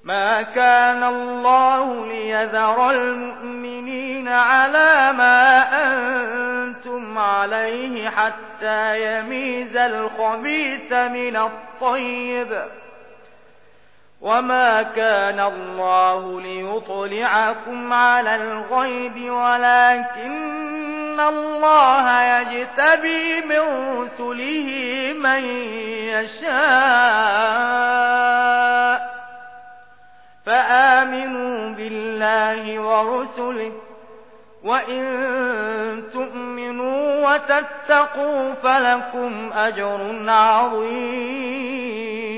ما كان الله ليذر المؤمنين على ما أنتم عليه حتى يميز الخبيث من الطيب، وما كان الله ليطلعكم على الغيب ولكن الله يجتبي من رسله من يشاء، فآمنوا بالله ورسله، وإن تؤمنوا وتتقوا فلكم أجر عظيم.